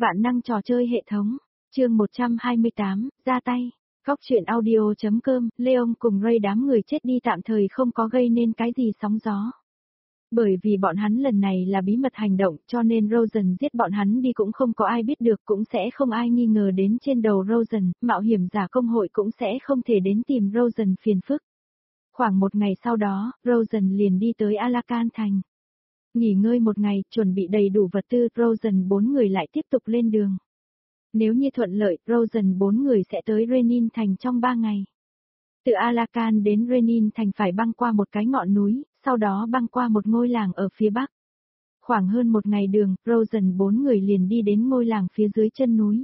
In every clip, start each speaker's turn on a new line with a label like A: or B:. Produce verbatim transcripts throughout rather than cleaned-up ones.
A: Vạn năng trò chơi hệ thống, chương một trăm hai mươi tám, ra tay. Góc truyện audio.com, Leon cùng Ray đám người chết đi tạm thời không có gây nên cái gì sóng gió. Bởi vì bọn hắn lần này là bí mật hành động cho nên Rosen giết bọn hắn đi cũng không có ai biết được, cũng sẽ không ai nghi ngờ đến trên đầu Rosen, mạo hiểm giả công hội cũng sẽ không thể đến tìm Rosen phiền phức. Khoảng một ngày sau đó, Rosen liền đi tới Alakan thành. Nghỉ ngơi một ngày, chuẩn bị đầy đủ vật tư, Rosen bốn người lại tiếp tục lên đường. Nếu như thuận lợi, Rosen bốn người sẽ tới Renin thành trong ba ngày. Từ Alakan đến Renin thành phải băng qua một cái ngọn núi, sau đó băng qua một ngôi làng ở phía bắc. Khoảng hơn một ngày đường, Rosen bốn người liền đi đến ngôi làng phía dưới chân núi.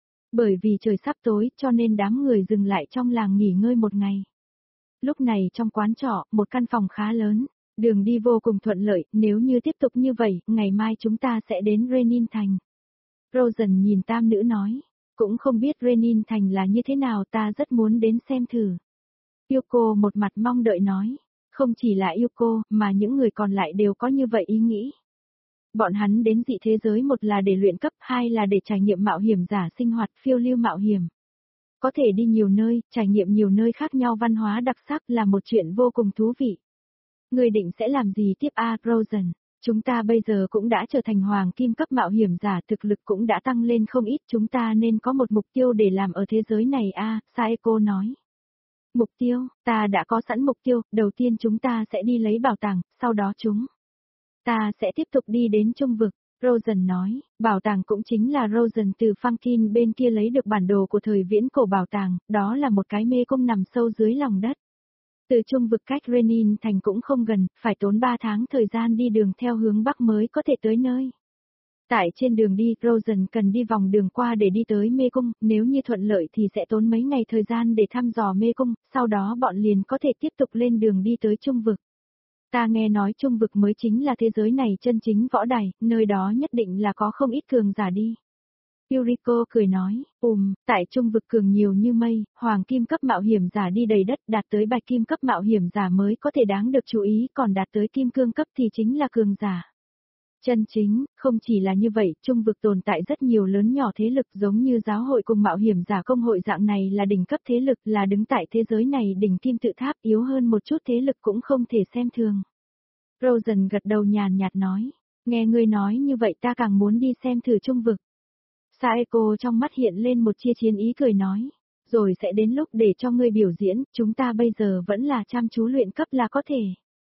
A: Bởi vì trời sắp tối cho nên đám người dừng lại trong làng nghỉ ngơi một ngày. Lúc này trong quán trọ, một căn phòng khá lớn, đường đi vô cùng thuận lợi, nếu như tiếp tục như vậy, ngày mai chúng ta sẽ đến Renin thành. Rosen nhìn tam nữ nói, cũng không biết Renin thành là như thế nào, ta rất muốn đến xem thử. Yuko một mặt mong đợi nói, không chỉ là Yuko, mà những người còn lại đều có như vậy ý nghĩ. Bọn hắn đến dị thế giới, một là để luyện cấp, hai là để trải nghiệm mạo hiểm giả sinh hoạt phiêu lưu mạo hiểm. Có thể đi nhiều nơi, trải nghiệm nhiều nơi khác nhau, văn hóa đặc sắc là một chuyện vô cùng thú vị. Người định sẽ làm gì tiếp a, Rosen? Chúng ta bây giờ cũng đã trở thành hoàng kim cấp mạo hiểm giả, thực lực cũng đã tăng lên không ít, chúng ta nên có một mục tiêu để làm ở thế giới này a, Saeko nói. Mục tiêu, ta đã có sẵn mục tiêu, đầu tiên chúng ta sẽ đi lấy bảo tàng, sau đó chúng ta sẽ tiếp tục đi đến trung vực. Rosen nói, bảo tàng cũng chính là Rosen từ Funkin bên kia lấy được bản đồ của thời viễn cổ bảo tàng, đó là một cái mê cung nằm sâu dưới lòng đất. Từ trung vực cách Renin thành cũng không gần, phải tốn ba tháng thời gian đi đường theo hướng bắc mới có thể tới nơi. Tại trên đường đi, Rosen cần đi vòng đường qua để đi tới mê cung, nếu như thuận lợi thì sẽ tốn mấy ngày thời gian để thăm dò mê cung, sau đó bọn liền có thể tiếp tục lên đường đi tới trung vực. Ta nghe nói trung vực mới chính là thế giới này chân chính võ đài, nơi đó nhất định là có không ít cường giả đi. Yuriko cười nói, ùm, tại trung vực cường nhiều như mây, hoàng kim cấp mạo hiểm giả đi đầy đất, đạt tới bạch kim cấp mạo hiểm giả mới có thể đáng được chú ý, còn đạt tới kim cương cấp thì chính là cường giả. Chân chính, không chỉ là như vậy, trung vực tồn tại rất nhiều lớn nhỏ thế lực giống như giáo hội cùng mạo hiểm giả công hội dạng này là đỉnh cấp thế lực, là đứng tại thế giới này đỉnh kim tự tháp, yếu hơn một chút thế lực cũng không thể xem thường. Rosen gật đầu nhàn nhạt nói, nghe ngươi nói như vậy ta càng muốn đi xem thử trung vực. Saeko trong mắt hiện lên một chia chiến ý cười nói, rồi sẽ đến lúc để cho ngươi biểu diễn, chúng ta bây giờ vẫn là chăm chú luyện cấp là có thể.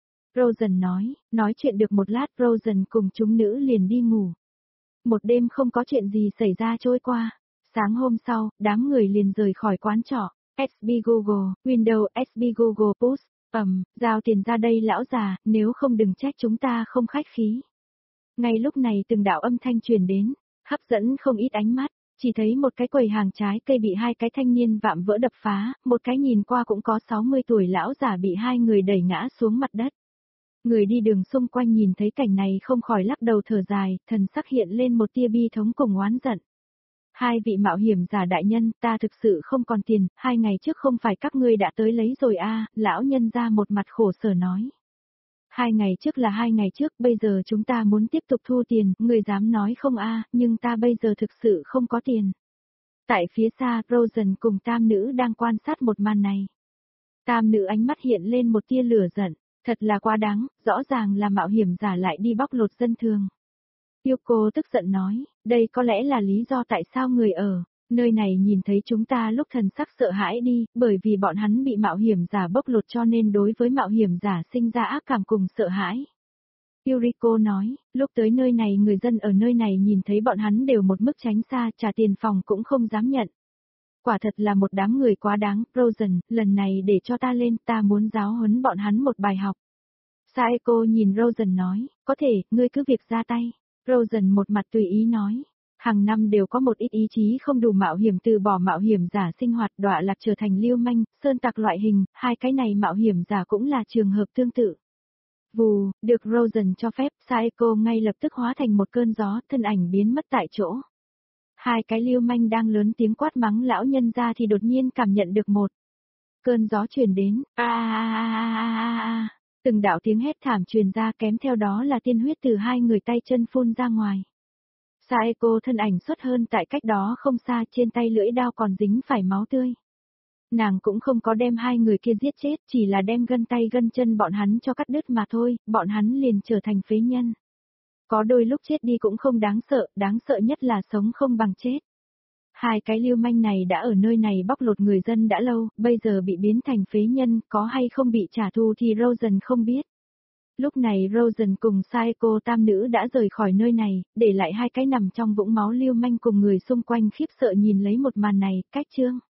A: Rosen nói, nói chuyện được một lát, Rosen cùng chúng nữ liền đi ngủ. Một đêm không có chuyện gì xảy ra trôi qua. Sáng hôm sau, đám người liền rời khỏi quán trọ. ét bê Google, Windows ét bê Google Post, ầm, giao tiền ra đây lão già, nếu không đừng trách chúng ta không khách khí. Ngay lúc này từng đạo âm thanh truyền đến, hấp dẫn không ít ánh mắt, chỉ thấy một cái quầy hàng trái cây bị hai cái thanh niên vạm vỡ đập phá, một cái nhìn qua cũng có sáu mươi tuổi lão già bị hai người đẩy ngã xuống mặt đất. Người đi đường xung quanh nhìn thấy cảnh này không khỏi lắc đầu thở dài, thần sắc hiện lên một tia bi thống cùng oán giận. Hai vị mạo hiểm giả đại nhân, ta thực sự không còn tiền, hai ngày trước không phải các ngươi đã tới lấy rồi a, lão nhân ra một mặt khổ sở nói. Hai ngày trước là hai ngày trước, bây giờ chúng ta muốn tiếp tục thu tiền, người dám nói không a, nhưng ta bây giờ thực sự không có tiền. Tại phía xa, Rosen cùng tam nữ đang quan sát một màn này. Tam nữ ánh mắt hiện lên một tia lửa giận. Thật là quá đáng, rõ ràng là mạo hiểm giả lại đi bóc lột dân thường. Yuko tức giận nói, đây có lẽ là lý do tại sao người ở nơi này nhìn thấy chúng ta lúc thần sắc sợ hãi đi, bởi vì bọn hắn bị mạo hiểm giả bóc lột cho nên đối với mạo hiểm giả sinh ra ác cảm cùng sợ hãi. Yuriko nói, lúc tới nơi này người dân ở nơi này nhìn thấy bọn hắn đều một mức tránh xa, trả tiền phòng cũng không dám nhận. Quả thật là một đám người quá đáng, Rosen, lần này để cho ta lên, ta muốn giáo huấn bọn hắn một bài học. Saeko nhìn Rosen nói, có thể, ngươi cứ việc ra tay. Rosen một mặt tùy ý nói, hàng năm đều có một ít ý chí không đủ mạo hiểm từ bỏ mạo hiểm giả sinh hoạt đọa lạc trở thành lưu manh, sơn tặc loại hình, hai cái này mạo hiểm giả cũng là trường hợp tương tự. Vù, được Rosen cho phép, Saeko ngay lập tức hóa thành một cơn gió, thân ảnh biến mất tại chỗ. Hai cái lưu manh đang lớn tiếng quát mắng lão nhân ra thì đột nhiên cảm nhận được một cơn gió truyền đến, a a a a, từng đạo tiếng hét thảm truyền ra kém theo đó là tiên huyết từ hai người tay chân phun ra ngoài. Saeko thân ảnh xuất hơn tại cách đó không xa, trên tay lưỡi đao còn dính phải máu tươi. Nàng cũng không có đem hai người kia giết chết, chỉ là đem gân tay gân chân bọn hắn cho cắt đứt mà thôi, bọn hắn liền trở thành phế nhân. Có đôi lúc chết đi cũng không đáng sợ, đáng sợ nhất là sống không bằng chết. Hai cái lưu manh này đã ở nơi này bóc lột người dân đã lâu, bây giờ bị biến thành phế nhân, có hay không bị trả thù thì Rosen không biết. Lúc này Rosen cùng Saeko tam nữ đã rời khỏi nơi này, để lại hai cái nằm trong vũng máu lưu manh cùng người xung quanh khiếp sợ nhìn lấy một màn này, cách chương.